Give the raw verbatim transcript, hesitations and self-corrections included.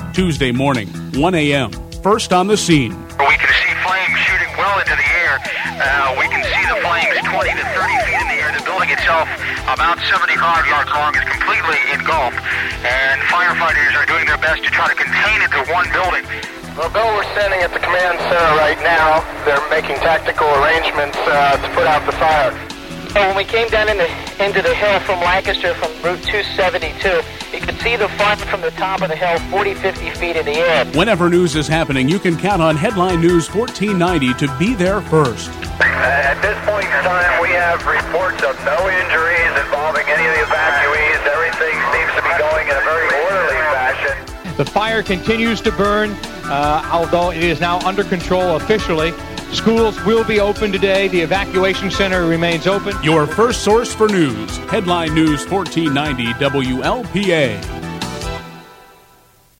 Tuesday morning, one a.m., first on the scene. We can see flames shooting well into the air. Uh, we can see the flames twenty to thirty feet in the air. The building itself, about seventy-five yards long, is completely engulfed, and firefighters are doing their best to try to contain it to one building. Well, Bill, we're standing at the command center right now. They're making tactical arrangements uh, to put out the fire. And when we came down in the, into the hill from Lancaster from Route two seventy-two, you could see the fire from the top of the hill forty, fifty feet in the air. Whenever news is happening, you can count on Headline News fourteen ninety to be there first. At this point in time, we have reports of no injuries involving any of the evacuees. Everything seems to be going in a very orderly fashion. The fire continues to burn, uh, although it is now under control officially. Schools will be open today. The evacuation center remains open. Your first source for news, Headline News fourteen ninety W L P A.